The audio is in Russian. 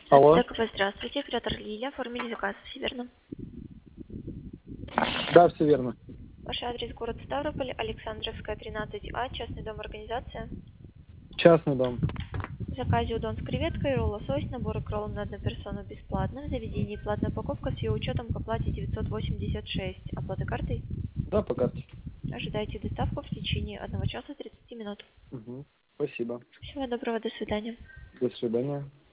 Алло. Так, здравствуйте, оператор Лилия, оформили заказ, все верно? Да, все верно. Ваш адрес город Ставрополь, Александровская, 13А, частный дом, организация. Частный дом. В заказе удон с креветкой, ролл лосось, набор икролл на одну персону бесплатно. В заведении платная упаковка с ее учетом к оплате 986. Оплата картой? Да, по карте. Ожидайте доставку в течение 1 часа 30 минут. Угу. Спасибо. Всего доброго, до свидания. До свидания.